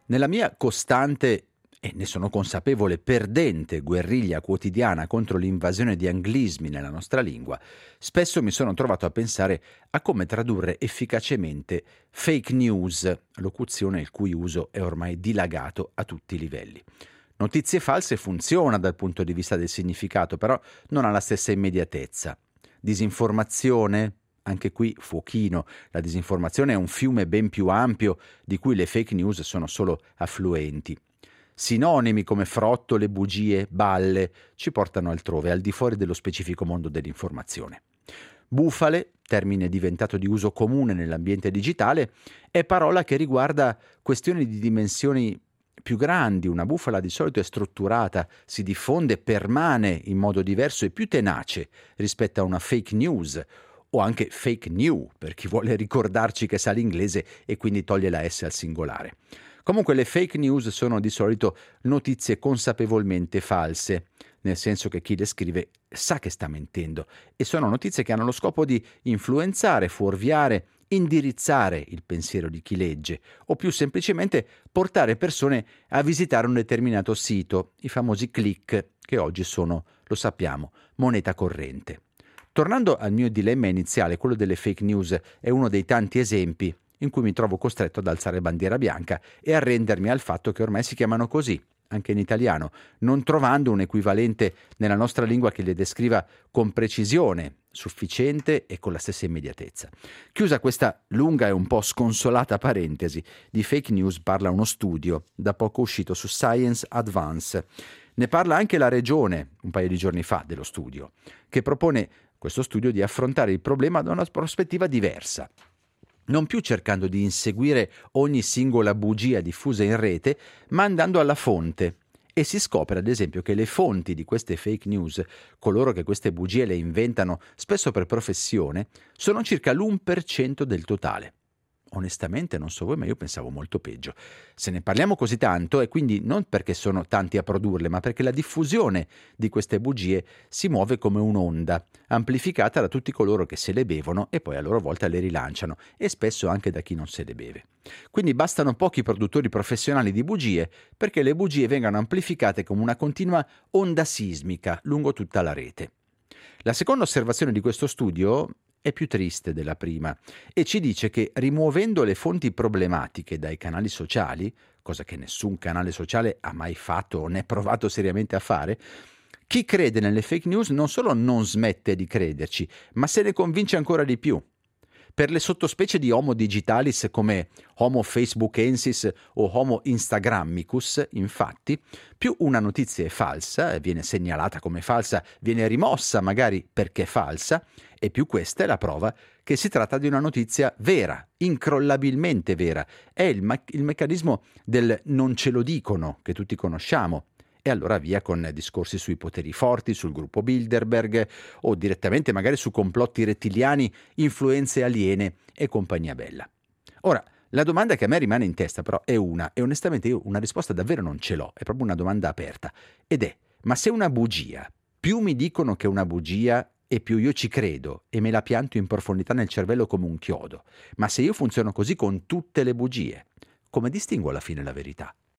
Nella mia costante e ne sono consapevole perdente guerriglia quotidiana contro l'invasione di anglismi nella nostra lingua, spesso mi sono trovato a pensare a come tradurre efficacemente fake news, locuzione il cui uso è ormai dilagato a tutti i livelli. Notizie false funziona dal punto di vista del significato, però non ha la stessa immediatezza. Disinformazione? Anche qui fuochino. La disinformazione è un fiume ben più ampio di cui le fake news sono solo affluenti. Sinonimi come frottole, bugie, balle ci portano altrove, al di fuori dello specifico mondo dell'informazione. Bufale, termine diventato di uso comune nell'ambiente digitale, è parola che riguarda questioni di dimensioni più grandi. Una bufala di solito è strutturata, si diffonde, permane in modo diverso e più tenace rispetto a una fake news o anche fake new, per chi vuole ricordarci che sa l'inglese e quindi toglie la S al singolare. Comunque le fake news sono di solito notizie consapevolmente false, nel senso che chi le scrive sa che sta mentendo, e sono notizie che hanno lo scopo di influenzare, fuorviare, indirizzare il pensiero di chi legge, o più semplicemente portare persone a visitare un determinato sito, i famosi click, che oggi sono, lo sappiamo, moneta corrente. Tornando al mio dilemma iniziale, quello delle fake news è uno dei tanti esempi in cui mi trovo costretto ad alzare bandiera bianca e arrendermi al fatto che ormai si chiamano così, anche in italiano, non trovando un equivalente nella nostra lingua che le descriva con precisione sufficiente e con la stessa immediatezza. Chiusa questa lunga e un po' sconsolata parentesi, di fake news parla uno studio da poco uscito su Science Advance. Ne parla anche la Regione, un paio di giorni fa, dello studio, che propone questo studio di affrontare il problema da una prospettiva diversa, non più cercando di inseguire ogni singola bugia diffusa in rete, ma andando alla fonte. E si scopre, ad esempio, che le fonti di queste fake news, coloro che queste bugie le inventano spesso per professione, sono circa l'1% del totale. Onestamente, non so voi, ma io pensavo molto peggio. Se ne parliamo così tanto è quindi non perché sono tanti a produrle, ma perché la diffusione di queste bugie si muove come un'onda, amplificata da tutti coloro che se le bevono e poi a loro volta le rilanciano, e spesso anche da chi non se le beve. Quindi bastano pochi produttori professionali di bugie perché le bugie vengano amplificate come una continua onda sismica lungo tutta la rete. La seconda osservazione di questo studio è più triste della prima e ci dice che rimuovendo le fonti problematiche dai canali sociali, cosa che nessun canale sociale ha mai fatto o ne è provato seriamente a fare, chi crede nelle fake news non solo non smette di crederci, ma se ne convince ancora di più. Per le sottospecie di Homo digitalis come Homo facebookensis o Homo instagrammicus, infatti, più una notizia è falsa, viene segnalata come falsa, viene rimossa magari perché falsa, e più questa è la prova che si tratta di una notizia vera, incrollabilmente vera. È il meccanismo del non ce lo dicono che tutti conosciamo. E allora via con discorsi sui poteri forti, sul gruppo Bilderberg o direttamente magari su complotti rettiliani, influenze aliene e compagnia bella. Ora, la domanda che a me rimane in testa però è una, e onestamente io una risposta davvero non ce l'ho, è proprio una domanda aperta, ed è: ma se una bugia, più mi dicono che è una bugia e più io ci credo e me la pianto in profondità nel cervello come un chiodo, ma se io funziono così con tutte le bugie, come distingo alla fine la verità?